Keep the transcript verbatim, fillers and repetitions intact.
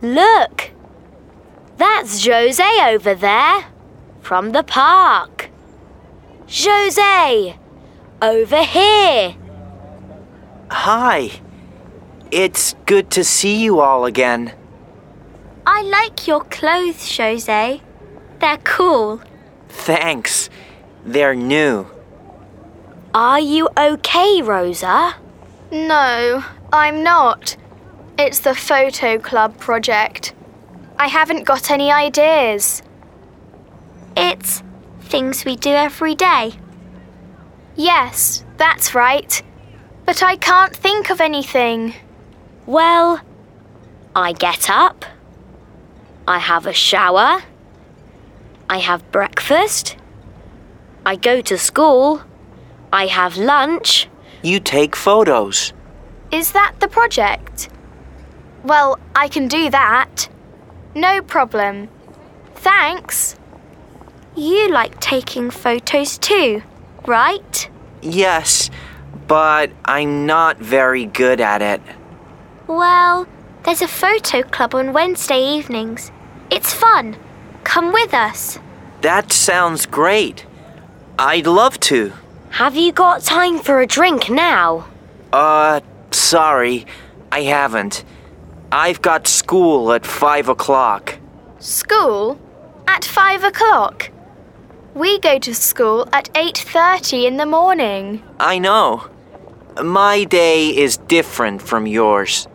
Look! That's Jose over there, from the park. Jose! Over here! Hi. It's good to see you all again. I like your clothes, Jose. They're cool. Thanks. They're new. Are you okay, Rosa? No, I'm not. It's the photo club project. I haven't got any ideas. It's things we do every day. Yes, that's right. But I can't think of anything. Well, I get up. I have a shower. I have breakfast. I go to school. I have lunch. You take photos. Is that the project? Well, I can do that. No problem. Thanks. You like taking photos too, right? Yes, but I'm not very good at it. Well, there's a photo club on Wednesday evenings. It's fun. Come with us. That sounds great. I'd love to. Have you got time for a drink now? Uh, sorry, I haven't. I've got school at five o'clock. School? At five o'clock? We go to school at eight thirty in the morning. I know. My day is different from yours.